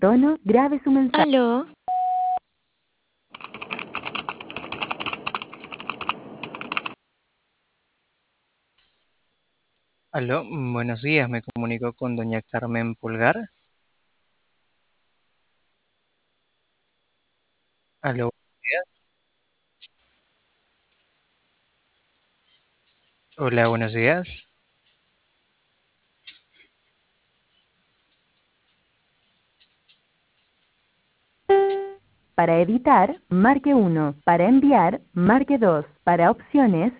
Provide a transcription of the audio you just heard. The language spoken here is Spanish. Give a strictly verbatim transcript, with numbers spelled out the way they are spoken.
tono, grabe su mensaje. Aló. Aló, mm, buenos días, me comunico con doña Carmen Pulgar. Aló, buenos días. Hola, buenos días. Para editar, marque uno. Para enviar, marque dos. Para opciones,